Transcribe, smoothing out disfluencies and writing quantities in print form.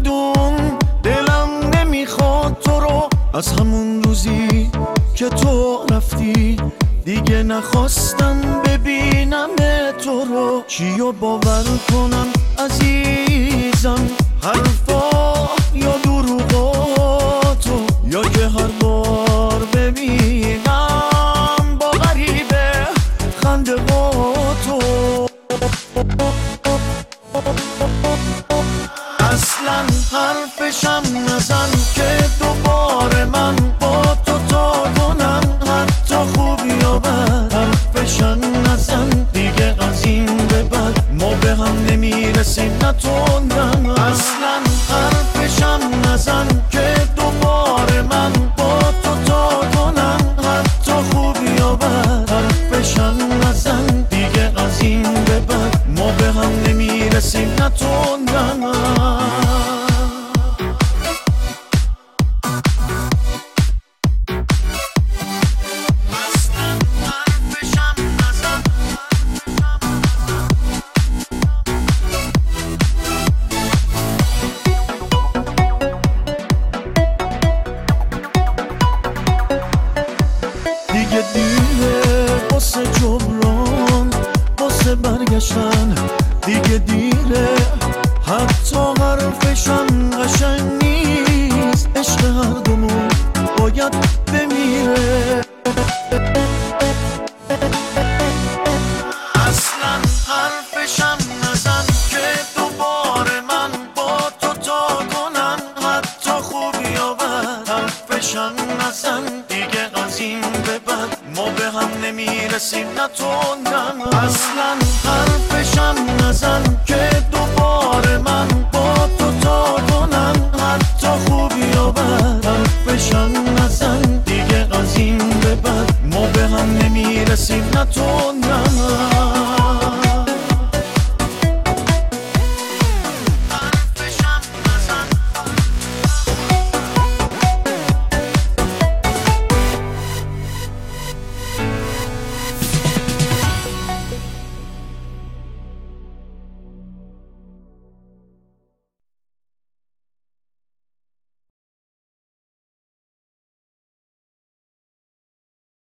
میدون دلم نمیخواد تو رو، از همون روزی که تو رفتی دیگه نخواستم ببینم تو رو. چیو باور کنم عزیزم، حرفا یا دروغاتو، یا که هر بار ببینم با غریبه خنده هاتو. اصلا حرفشم نزن که دوباره من با تو تا کنم، حتی خوب یا بد حرفشم نزن دیگه، از این به بعد ما به هم نمیرسیم نه تو نه. اصلا حرفشم نزن که دوباره من با تو تا کنم، حتی خوب یا بد حرفشم نزن دیگه، از این به بعد ما به هم نمیرسیم نه تو نه. دیگه دیره واسه جبران، واسه برگشتن دیگه دیره، حتی حرفشم قشنگ نیست، عشق هر دومون باید بمیره. اصلا حرفشم نزن که دوباره من با تو تا کنم، حتی خوب یا بد حرفشم نزن دیگه، از این به بعد ما به هم نمیرسیم نه تو نه. اصلا